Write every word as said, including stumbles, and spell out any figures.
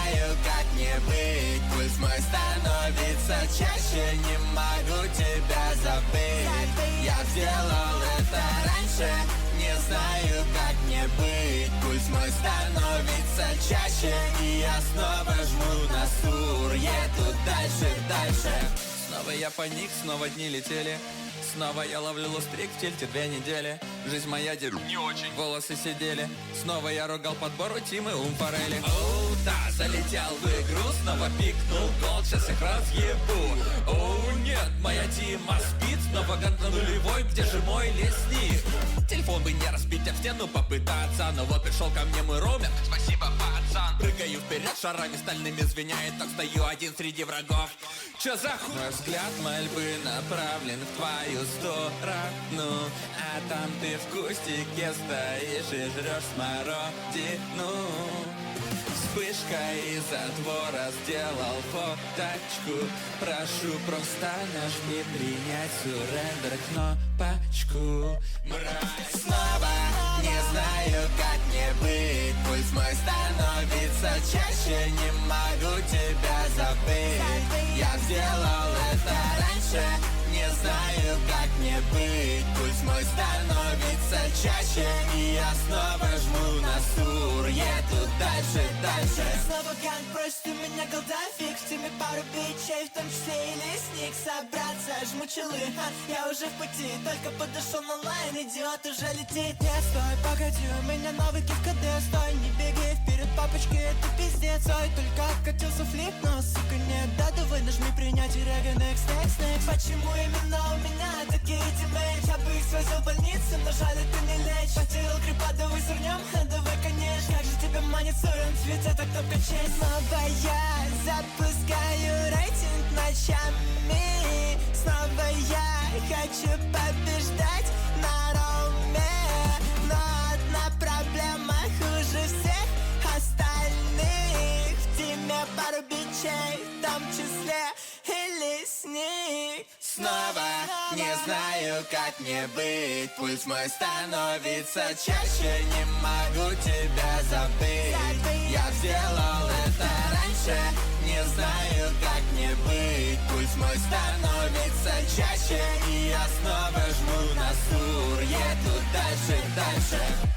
знаю, как не быть. Пульс мой становится чаще, не могу тебя забыть. Я сделал это раньше, не знаю, как не быть. Пульс мой становится чаще, и я снова жму на сур. Еду дальше, дальше. Снова я паник, снова дни летели. Снова я ловлю лустрик в тильте две недели. Жизнь моя деру не очень, волосы сидели. Снова я ругал подбору Тимы Умфарели. Оу, да, залетел в игру, снова пикнул гол, сейчас их разъебу. Оу, нет, моя Тима спит, снова гант на нулевой, где же мой лесник? Телефон бы не разбить, а в стену попытаться. Но вот пришел ко мне мой ромер, спасибо, пацан. Прыгаю вперед, шарами стальными звеняет, так стою один среди врагов. Чё за хуй? Мой взгляд мольбы направлен в твою сторону, а там ты в кустике стоишь и жрешь смородину. Вспышка из-за двора, сделал фоточку. Прошу, просто нажми принять суррендер кнопочку. Мразь. Снова не знаю, как не быть. Пульс мой становится чаще, не могу тебя забыть. Я сделал это раньше, не знаю, как не быть. Пульс мой становится чаще, и я снова жму на сур. Еду дальше, дальше. Снова ганг, просит у меня голда фикс. В теме пару бичей, в том числе и лесник. Собраться, жму челы, а я уже в пути. Только подошел на лайн, идиот уже летит. Не стой, погоди, у меня новый кик КД. Стой, не бегай вперед, папочки, это пиздец. Ой, только откатился флип, но, сука, нет, да, давай нажми принять и рега, next, next, next. Почему именно у меня такие тиммейты? Я бы их свозил в больницу, но жаль, это не лечь. Потерял крипа, давай свернем, давай, конечно. Как же тебя манит сурен, ведь это кнопка честь. Снова я запускаю рейтинг ночами. Снова я хочу побеждать на роме. Но одна проблема хуже всех остальных. В теме пару бичей, в том числе и лесник. Снова не знаю, как не быть. Пульс мой становится чаще, не могу тебя забыть. Я сделал это раньше, не знаю, как не быть. Пульс мой становится чаще, и я снова жму на сур. Еду дальше, дальше.